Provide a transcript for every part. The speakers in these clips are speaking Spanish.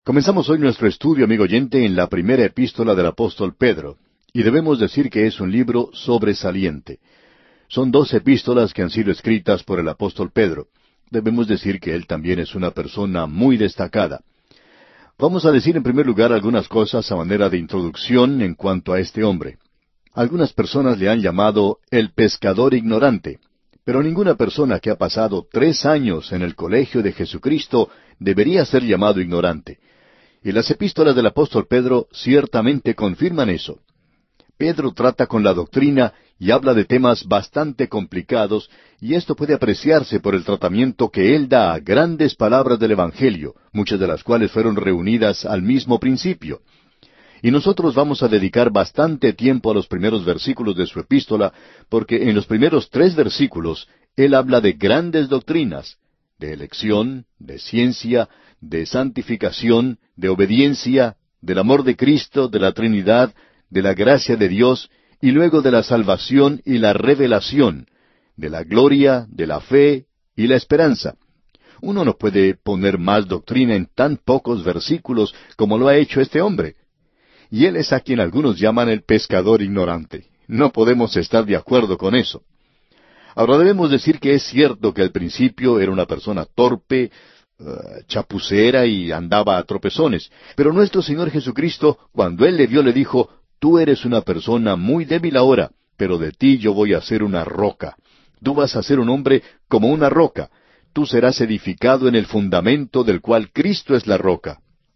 Comenzamos hoy nuestro estudio, amigo oyente, en la primera epístola del apóstol Pedro, y debemos decir que es un libro sobresaliente. Son dos epístolas que han sido escritas por el apóstol Pedro. Debemos decir que él también es una persona muy destacada. Vamos a decir en primer lugar algunas cosas a manera de introducción en cuanto a este hombre. Algunas personas le han llamado el pescador ignorante, pero ninguna persona que ha pasado 3 años en el colegio de Jesucristo debería ser llamado ignorante. Y las epístolas del apóstol Pedro ciertamente confirman eso. Pedro trata con la doctrina y habla de temas bastante complicados, y esto puede apreciarse por el tratamiento que él da a grandes palabras del Evangelio, muchas de las cuales fueron reunidas al mismo principio. Y nosotros vamos a dedicar bastante tiempo a los primeros versículos de su epístola, porque en los primeros 3 versículos él habla de grandes doctrinas, de elección, de ciencia, de santificación, de obediencia, del amor de Cristo, de la Trinidad, de la gracia de Dios, y luego de la salvación y la revelación, de la gloria, de la fe y la esperanza. Uno no puede poner más doctrina en tan pocos versículos como lo ha hecho este hombre. Y él es a quien algunos llaman el pescador ignorante. No podemos estar de acuerdo con eso. Ahora debemos decir que es cierto que al principio era una persona torpe, chapucera y andaba a tropezones. Pero nuestro Señor Jesucristo, cuando Él le vio, le dijo: tú eres una persona muy débil ahora, pero de ti yo voy a hacer una roca. Tú vas a ser un hombre como una roca. Tú serás edificado en el fundamento del cual Cristo es la roca.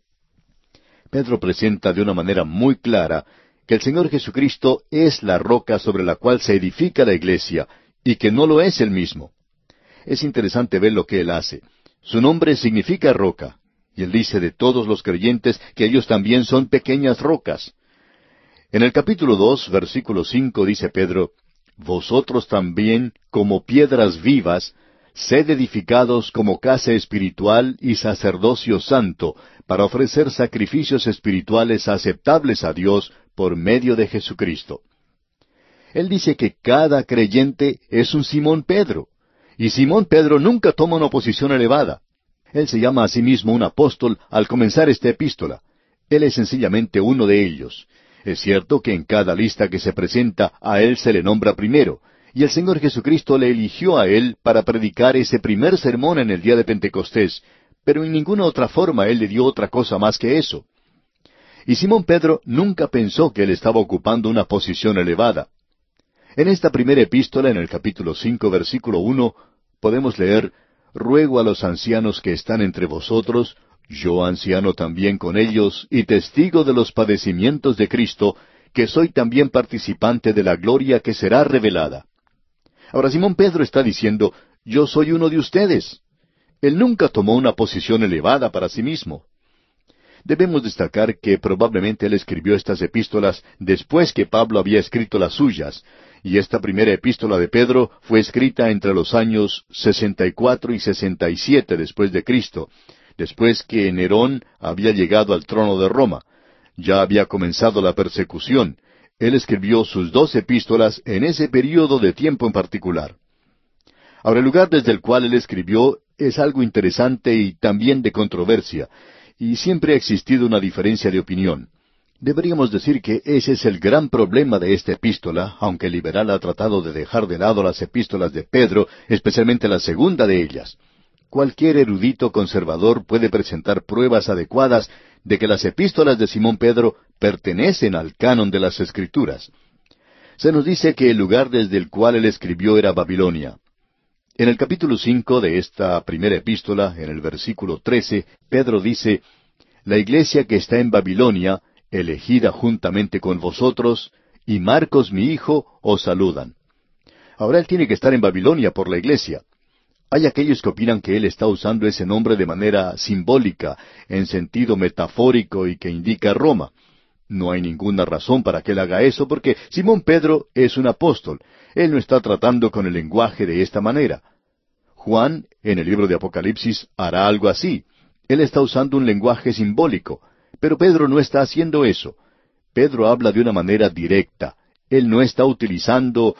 Pedro presenta de una manera muy clara que el Señor Jesucristo es la roca sobre la cual se edifica la iglesia, y que no lo es Él mismo. Es interesante ver lo que Él hace. Su nombre significa roca, y Él dice de todos los creyentes que ellos también son pequeñas rocas. En el capítulo 2, versículo 5, dice Pedro: vosotros también, como piedras vivas, sed edificados como casa espiritual y sacerdocio santo, para ofrecer sacrificios espirituales aceptables a Dios por medio de Jesucristo. Él dice que cada creyente es un Simón Pedro, y Simón Pedro nunca toma una posición elevada. Él se llama a sí mismo un apóstol al comenzar esta epístola. Él es sencillamente uno de ellos. Es cierto que en cada lista que se presenta a él se le nombra primero, y el Señor Jesucristo le eligió a él para predicar ese primer sermón en el día de Pentecostés, pero en ninguna otra forma él le dio otra cosa más que eso. Y Simón Pedro nunca pensó que él estaba ocupando una posición elevada. En esta primera epístola, en el capítulo 5, versículo 1, podemos leer: ruego a los ancianos que están entre vosotros, yo anciano también con ellos, y testigo de los padecimientos de Cristo, que soy también participante de la gloria que será revelada. Ahora Simón Pedro está diciendo: yo soy uno de ustedes. Él nunca tomó una posición elevada para sí mismo. Debemos destacar que probablemente él escribió estas epístolas después que Pablo había escrito las suyas, y esta primera epístola de Pedro fue escrita entre los años 64 y 67 después de Cristo, después que Nerón había llegado al trono de Roma. Ya había comenzado la persecución. Él escribió sus 2 epístolas en ese período de tiempo en particular. Ahora, el lugar desde el cual él escribió es algo interesante y también de controversia, y siempre ha existido una diferencia de opinión. Deberíamos decir que ese es el gran problema de esta epístola, aunque el liberal ha tratado de dejar de lado las epístolas de Pedro, especialmente la segunda de ellas. Cualquier erudito conservador puede presentar pruebas adecuadas de que las epístolas de Simón Pedro pertenecen al canon de las Escrituras. Se nos dice que el lugar desde el cual él escribió era Babilonia. En el capítulo 5 de esta primera epístola, en el versículo 13, Pedro dice: la iglesia que está en Babilonia, elegida juntamente con vosotros, y Marcos mi hijo, os saludan. Ahora él tiene que estar en Babilonia por la iglesia. Hay aquellos que opinan que él está usando ese nombre de manera simbólica, en sentido metafórico y que indica Roma. No hay ninguna razón para que él haga eso, porque Simón Pedro es un apóstol. Él no está tratando con el lenguaje de esta manera. Juan, en el libro de Apocalipsis, hará algo así. Él está usando un lenguaje simbólico, pero Pedro no está haciendo eso. Pedro habla de una manera directa. Él no está utilizando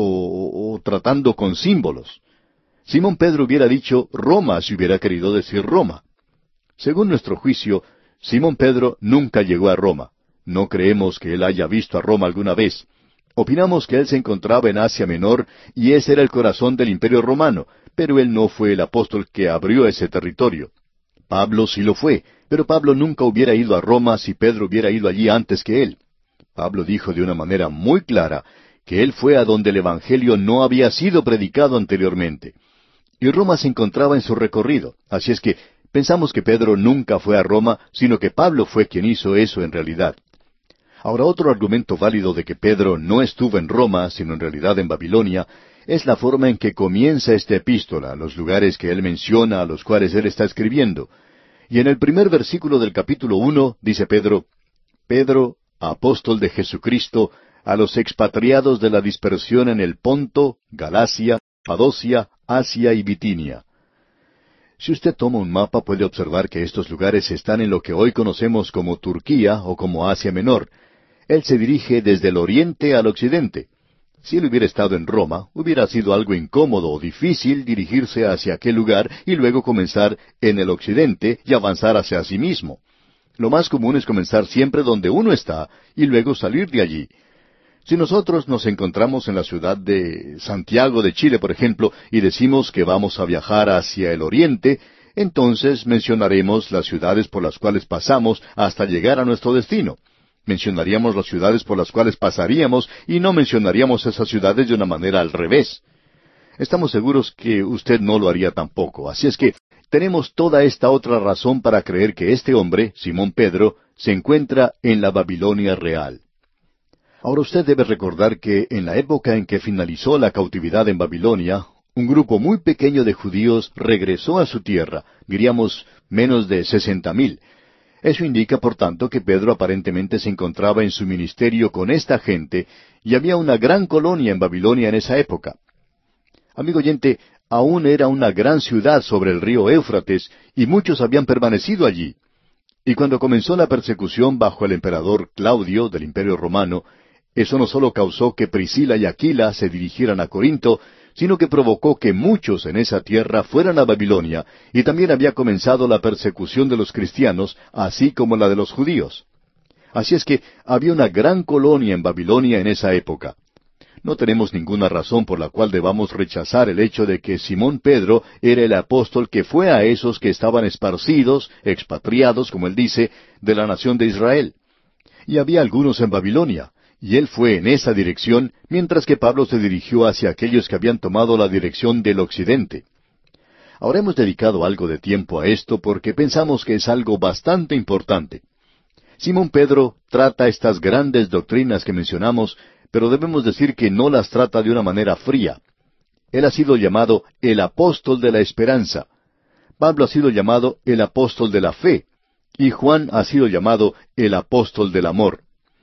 o tratando con símbolos. Simón Pedro hubiera dicho Roma si hubiera querido decir Roma. Según nuestro juicio, Simón Pedro nunca llegó a Roma. No creemos que él haya visto a Roma alguna vez. Opinamos que él se encontraba en Asia Menor y ese era el corazón del Imperio Romano, pero él no fue el apóstol que abrió ese territorio. Pablo sí lo fue, pero Pablo nunca hubiera ido a Roma si Pedro hubiera ido allí antes que él. Pablo dijo de una manera muy clara que él fue a donde el Evangelio no había sido predicado anteriormente. Y Roma se encontraba en su recorrido, así es que pensamos que Pedro nunca fue a Roma, sino que Pablo fue quien hizo eso en realidad. Ahora, otro argumento válido de que Pedro no estuvo en Roma, sino en realidad en Babilonia, es la forma en que comienza esta epístola, los lugares que él menciona, a los cuales él está escribiendo. Y en el primer versículo del capítulo 1 dice Pedro, Pedro, apóstol de Jesucristo, a los expatriados de la dispersión en el Ponto, Galacia, Padocia, Asia y Bitinia. Si usted toma un mapa puede observar que estos lugares están en lo que hoy conocemos como Turquía o como Asia Menor. Él se dirige desde el oriente al occidente. Si él hubiera estado en Roma, hubiera sido algo incómodo o difícil dirigirse hacia aquel lugar y luego comenzar en el occidente y avanzar hacia sí mismo. Lo más común es comenzar siempre donde uno está y luego salir de allí. Si nosotros nos encontramos en la ciudad de Santiago de Chile, por ejemplo, y decimos que vamos a viajar hacia el oriente, entonces mencionaremos las ciudades por las cuales pasamos hasta llegar a nuestro destino. Mencionaríamos las ciudades por las cuales pasaríamos y no mencionaríamos esas ciudades de una manera al revés. Estamos seguros que usted no lo haría tampoco, así es que tenemos toda esta otra razón para creer que este hombre, Simón Pedro, se encuentra en la Babilonia real. Ahora usted debe recordar que en la época en que finalizó la cautividad en Babilonia, un grupo muy pequeño de judíos regresó a su tierra, diríamos menos de 60,000. Eso indica, por tanto, que Pedro aparentemente se encontraba en su ministerio con esta gente, y había una gran colonia en Babilonia en esa época. Amigo oyente, aún era una gran ciudad sobre el río Éufrates, y muchos habían permanecido allí. Y cuando comenzó la persecución bajo el emperador Claudio del Imperio Romano, eso no solo causó que Priscila y Aquila se dirigieran a Corinto, sino que provocó que muchos en esa tierra fueran a Babilonia, y también había comenzado la persecución de los cristianos, así como la de los judíos. Así es que había una gran colonia en Babilonia en esa época. No tenemos ninguna razón por la cual debamos rechazar el hecho de que Simón Pedro era el apóstol que fue a esos que estaban esparcidos, expatriados, como él dice, de la nación de Israel. Y había algunos en Babilonia, y él fue en esa dirección, mientras que Pablo se dirigió hacia aquellos que habían tomado la dirección del occidente. Ahora hemos dedicado algo de tiempo a esto porque pensamos que es algo bastante importante. Simón Pedro trata estas grandes doctrinas que mencionamos, pero debemos decir que no las trata de una manera fría. Él ha sido llamado el apóstol de la esperanza. Pablo ha sido llamado el apóstol de la fe, y Juan ha sido llamado el apóstol del amor.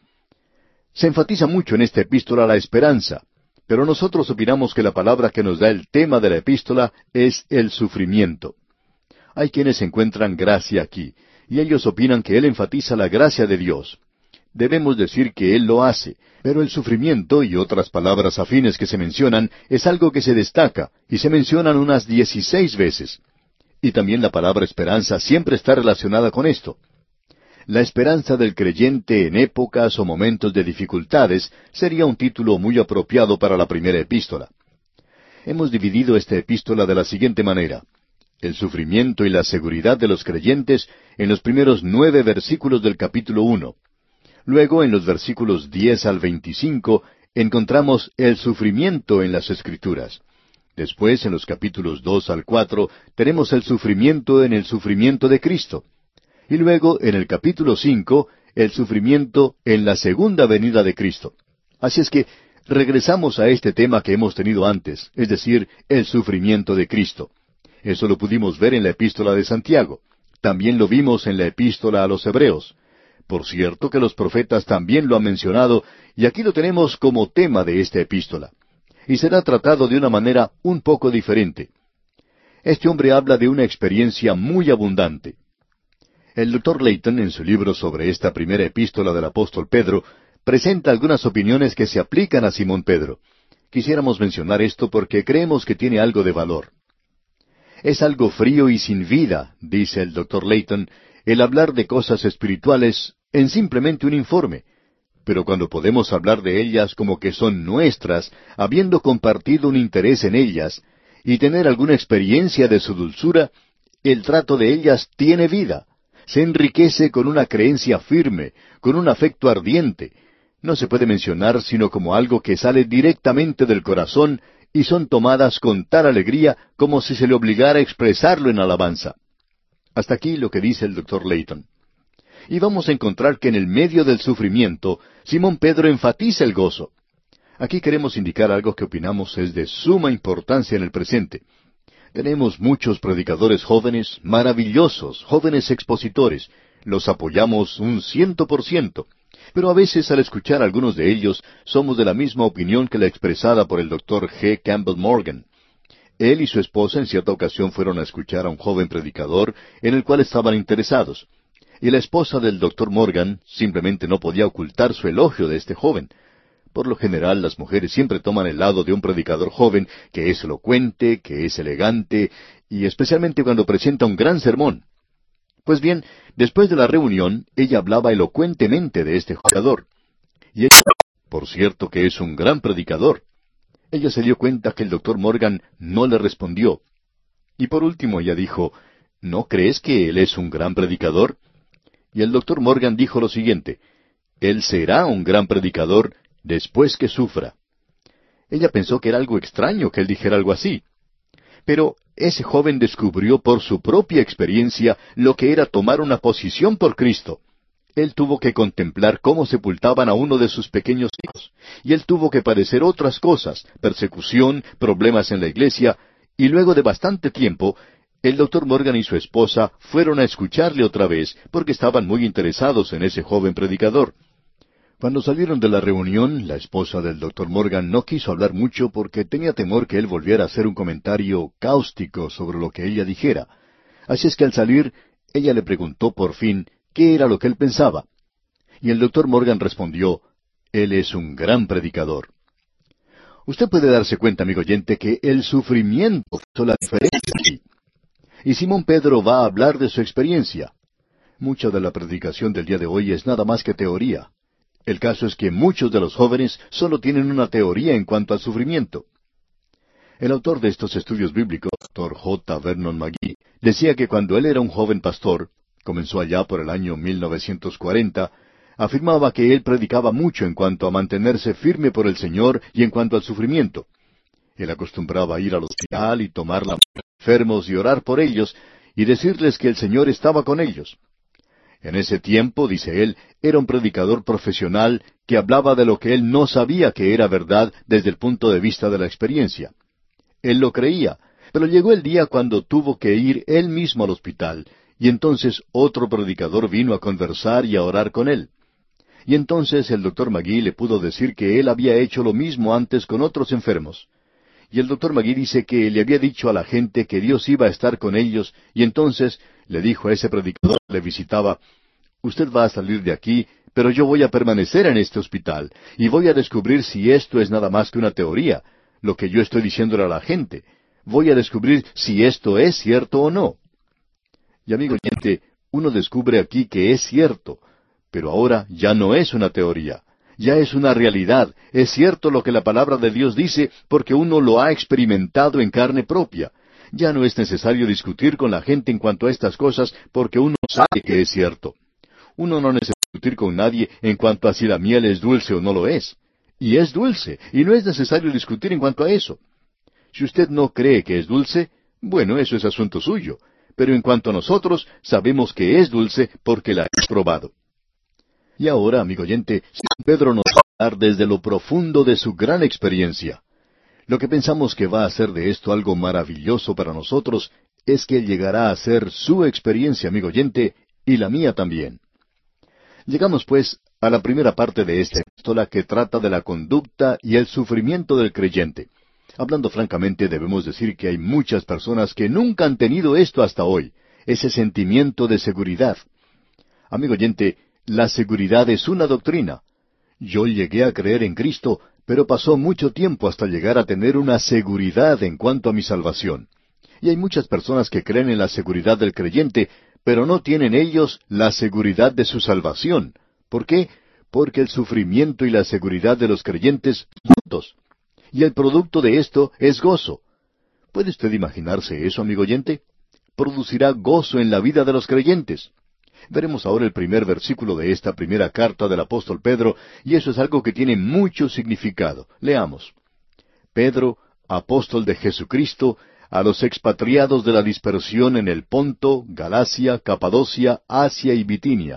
Se enfatiza mucho en esta epístola la esperanza, pero nosotros opinamos que la palabra que nos da el tema de la epístola es el sufrimiento. Hay quienes encuentran gracia aquí, y ellos opinan que él enfatiza la gracia de Dios. Debemos decir que él lo hace, pero el sufrimiento y otras palabras afines que se mencionan es algo que se destaca, y se mencionan unas 16 veces. Y también la palabra esperanza siempre está relacionada con esto. La esperanza del creyente en épocas o momentos de dificultades sería un título muy apropiado para la primera epístola. Hemos dividido esta epístola de la siguiente manera: el sufrimiento y la seguridad de los creyentes en los primeros 9 versículos del capítulo 1. Luego, en los versículos 10 al 25, encontramos el sufrimiento en las Escrituras. Después, en los capítulos 2 al 4, tenemos el sufrimiento en el sufrimiento de Cristo. Y luego, en el capítulo 5, el sufrimiento en la segunda venida de Cristo. Así es que regresamos a este tema que hemos tenido antes, es decir, el sufrimiento de Cristo. Eso lo pudimos ver en la epístola de Santiago. También lo vimos en la epístola a los Hebreos. Por cierto que los profetas también lo han mencionado, y aquí lo tenemos como tema de esta epístola. Y será tratado de una manera un poco diferente. Este hombre habla de una experiencia muy abundante. El Dr. Layton, en su libro sobre esta primera epístola del apóstol Pedro, presenta algunas opiniones que se aplican a Simón Pedro. Quisiéramos mencionar esto porque creemos que tiene algo de valor. Es algo frío y sin vida, dice el Dr. Layton, el hablar de cosas espirituales en simplemente un informe. Pero cuando podemos hablar de ellas como que son nuestras, habiendo compartido un interés en ellas, y tener alguna experiencia de su dulzura, el trato de ellas tiene vida. Se enriquece con una creencia firme, con un afecto ardiente. No se puede mencionar sino como algo que sale directamente del corazón y son tomadas con tal alegría como si se le obligara a expresarlo en alabanza. Hasta aquí lo que dice el Dr. Layton. Y vamos a encontrar que en el medio del sufrimiento, Simón Pedro enfatiza el gozo. Aquí queremos indicar algo que opinamos es de suma importancia en el presente. Tenemos muchos predicadores jóvenes, maravillosos, jóvenes expositores. Los apoyamos 100%. Pero a veces al escuchar a algunos de ellos, somos de la misma opinión que la expresada por el Dr. G. Campbell Morgan. Él y su esposa en cierta ocasión fueron a escuchar a un joven predicador en el cual estaban interesados. Y la esposa del Dr. Morgan simplemente no podía ocultar su elogio de este joven. Por lo general, las mujeres siempre toman el lado de un predicador joven que es elocuente, que es elegante, y especialmente cuando presenta un gran sermón. Pues bien, después de la reunión, ella hablaba elocuentemente de este predicador. Y ella, por cierto, que es un gran predicador. Ella se dio cuenta que el Dr. Morgan no le respondió. Y por último ella dijo, ¿no crees que él es un gran predicador? Y el Dr. Morgan dijo lo siguiente, él será un gran predicador después que sufra. Ella pensó que era algo extraño que él dijera algo así. Pero ese joven descubrió por su propia experiencia lo que era tomar una posición por Cristo. Él tuvo que contemplar cómo sepultaban a uno de sus pequeños hijos, y él tuvo que padecer otras cosas, persecución, problemas en la iglesia, y luego de bastante tiempo, el Dr. Morgan y su esposa fueron a escucharle otra vez, porque estaban muy interesados en ese joven predicador. Cuando salieron de la reunión, la esposa del Dr. Morgan no quiso hablar mucho porque tenía temor que él volviera a hacer un comentario cáustico sobre lo que ella dijera. Así es que al salir, ella le preguntó por fin qué era lo que él pensaba. Y el Dr. Morgan respondió, él es un gran predicador. Usted puede darse cuenta, amigo oyente, que el sufrimiento hizo la diferencia aquí. Y Simón Pedro va a hablar de su experiencia. Mucha de la predicación del día de hoy es nada más que teoría. El caso es que muchos de los jóvenes solo tienen una teoría en cuanto al sufrimiento. El autor de estos estudios bíblicos, Dr. J. Vernon McGee, decía que cuando él era un joven pastor, comenzó allá por el año 1940, afirmaba que él predicaba mucho en cuanto a mantenerse firme por el Señor y en cuanto al sufrimiento. Él acostumbraba a ir al hospital y tomar la mano a los enfermos y orar por ellos y decirles que el Señor estaba con ellos. En ese tiempo, dice él, era un predicador profesional que hablaba de lo que él no sabía que era verdad desde el punto de vista de la experiencia. Él lo creía, pero llegó el día cuando tuvo que ir él mismo al hospital, y entonces otro predicador vino a conversar y a orar con él. Y entonces el Dr. McGee le pudo decir que él había hecho lo mismo antes con otros enfermos. Y el Dr. McGee dice que le había dicho a la gente que Dios iba a estar con ellos, y entonces le dijo a ese predicador que le visitaba, usted va a salir de aquí, pero yo voy a permanecer en este hospital, y voy a descubrir si esto es nada más que una teoría, lo que yo estoy diciéndole a la gente. Voy a descubrir si esto es cierto o no. Y amigo oyente, uno descubre aquí que es cierto, pero ahora ya no es una teoría. Ya es una realidad, es cierto lo que la palabra de Dios dice porque uno lo ha experimentado en carne propia. Ya no es necesario discutir con la gente en cuanto a estas cosas porque uno sabe que es cierto. Uno no necesita discutir con nadie en cuanto a si la miel es dulce o no lo es. Y es dulce, y no es necesario discutir en cuanto a eso. Si usted no cree que es dulce, bueno, eso es asunto suyo. Pero en cuanto a nosotros, sabemos que es dulce porque la hemos probado. Y ahora, amigo oyente, Pedro nos va a hablar desde lo profundo de su gran experiencia. Lo que pensamos que va a hacer de esto algo maravilloso para nosotros es que llegará a ser su experiencia, amigo oyente, y la mía también. Llegamos, pues, a la primera parte de esta epístola que trata de la conducta y el sufrimiento del creyente. Hablando francamente, debemos decir que hay muchas personas que nunca han tenido esto hasta hoy, ese sentimiento de seguridad. Amigo oyente, la seguridad es una doctrina. Yo llegué a creer en Cristo, pero pasó mucho tiempo hasta llegar a tener una seguridad en cuanto a mi salvación. Y hay muchas personas que creen en la seguridad del creyente, pero no tienen ellos la seguridad de su salvación. ¿Por qué? Porque el sufrimiento y la seguridad de los creyentes son juntos. Y el producto de esto es gozo. ¿Puede usted imaginarse eso, amigo oyente? Producirá gozo en la vida de los creyentes. Veremos ahora el primer versículo de esta primera carta del apóstol Pedro, y eso es algo que tiene mucho significado. Leamos. Pedro, apóstol de Jesucristo, a los expatriados de la dispersión en el Ponto, Galacia, Capadocia, Asia y Bitinia.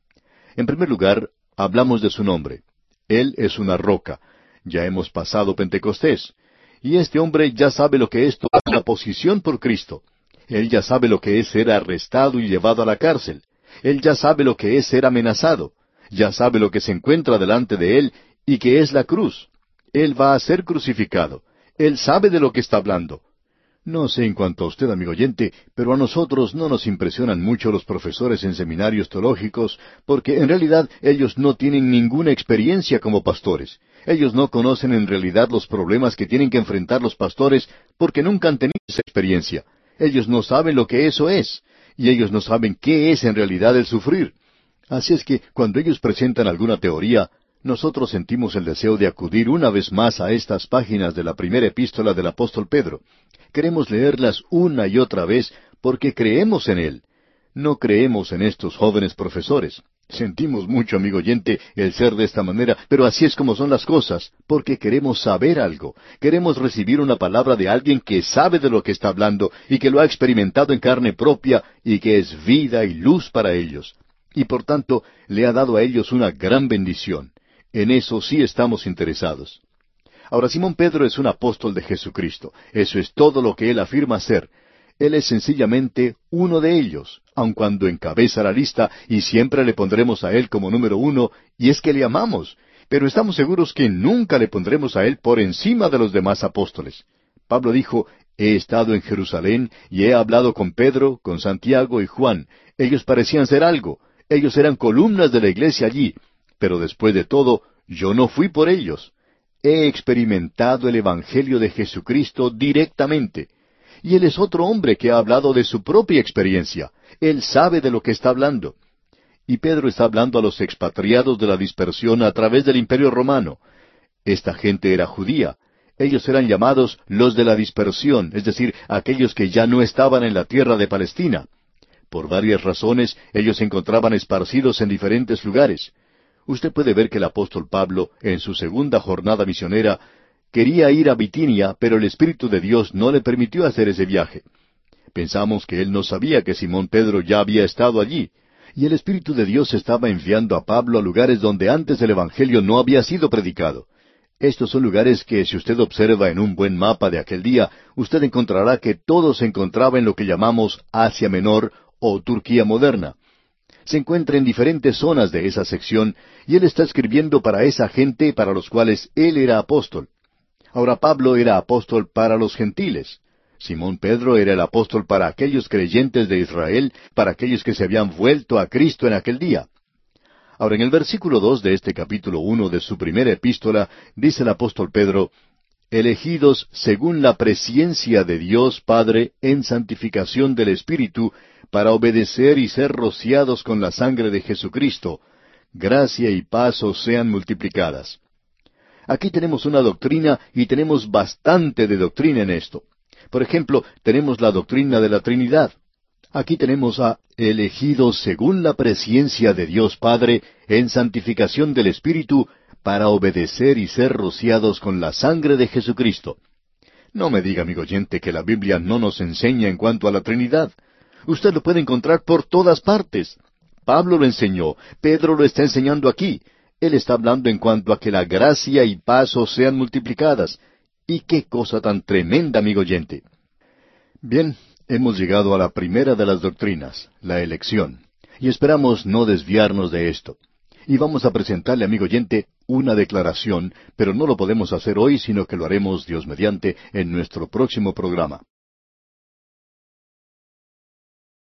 En primer lugar, hablamos de su nombre. Él es una roca. Ya hemos pasado Pentecostés. Y este hombre ya sabe lo que es tomar la posición por Cristo. Él ya sabe lo que es ser arrestado y llevado a la cárcel. Él ya sabe lo que es ser amenazado. Ya sabe lo que se encuentra delante de él y que es la cruz. Él va a ser crucificado. Él sabe de lo que está hablando. No sé en cuanto a usted, amigo oyente, pero a nosotros no nos impresionan mucho los profesores en seminarios teológicos, porque en realidad ellos no tienen ninguna experiencia como pastores. Ellos no conocen en realidad los problemas que tienen que enfrentar los pastores, porque nunca han tenido esa experiencia. Ellos no saben lo que eso es, y ellos no saben qué es en realidad el sufrir. Así es que cuando ellos presentan alguna teoría, nosotros sentimos el deseo de acudir una vez más a estas páginas de la primera epístola del apóstol Pedro. Queremos leerlas una y otra vez porque creemos en él. No creemos en estos jóvenes profesores. Sentimos mucho, amigo oyente, el ser de esta manera, pero así es como son las cosas, porque queremos saber algo. Queremos recibir una palabra de alguien que sabe de lo que está hablando y que lo ha experimentado en carne propia y que es vida y luz para ellos. Y por tanto, le ha dado a ellos una gran bendición. En eso sí estamos interesados. Ahora, Simón Pedro es un apóstol de Jesucristo. Eso es todo lo que él afirma ser. Él es sencillamente uno de ellos, aun cuando encabeza la lista, y siempre le pondremos a él como número 1, y es que le amamos. Pero estamos seguros que nunca le pondremos a él por encima de los demás apóstoles. Pablo dijo, he estado en Jerusalén y he hablado con Pedro, con Santiago y Juan. Ellos parecían ser algo. Ellos eran columnas de la iglesia allí. Pero después de todo, yo no fui por ellos. He experimentado el Evangelio de Jesucristo directamente. Y él es otro hombre que ha hablado de su propia experiencia. Él sabe de lo que está hablando. Y Pedro está hablando a los expatriados de la dispersión a través del Imperio Romano. Esta gente era judía. Ellos eran llamados los de la dispersión, es decir, aquellos que ya no estaban en la tierra de Palestina. Por varias razones, ellos se encontraban esparcidos en diferentes lugares. Usted puede ver que el apóstol Pablo, en su segunda jornada misionera, quería ir a Bitinia, pero el Espíritu de Dios no le permitió hacer ese viaje. Pensamos que él no sabía que Simón Pedro ya había estado allí, y el Espíritu de Dios estaba enviando a Pablo a lugares donde antes el Evangelio no había sido predicado. Estos son lugares que, si usted observa en un buen mapa de aquel día, usted encontrará que todo se encontraba en lo que llamamos Asia Menor o Turquía moderna. Se encuentra en diferentes zonas de esa sección, y él está escribiendo para esa gente para los cuales él era apóstol. Ahora Pablo era apóstol para los gentiles. Simón Pedro era el apóstol para aquellos creyentes de Israel, para aquellos que se habían vuelto a Cristo en aquel día. Ahora, en el versículo 2 de este capítulo 1 de su primera epístola, dice el apóstol Pedro, elegidos según la presciencia de Dios Padre en santificación del Espíritu, para obedecer y ser rociados con la sangre de Jesucristo, gracia y paz os sean multiplicadas. Aquí tenemos una doctrina y tenemos bastante de doctrina en esto. Por ejemplo, tenemos la doctrina de la Trinidad. Aquí tenemos a elegidos según la presciencia de Dios Padre en santificación del Espíritu para obedecer y ser rociados con la sangre de Jesucristo. No me diga, amigo oyente, que la Biblia no nos enseña en cuanto a la Trinidad. Usted lo puede encontrar por todas partes. Pablo lo enseñó, Pedro lo está enseñando aquí. Él está hablando en cuanto a que la gracia y paz os sean multiplicadas. Y qué cosa tan tremenda, amigo oyente. Bien, hemos llegado a la primera de las doctrinas, la elección. Y esperamos no desviarnos de esto. Y vamos a presentarle, amigo oyente, una declaración, pero no lo podemos hacer hoy, sino que lo haremos, Dios mediante, en nuestro próximo programa.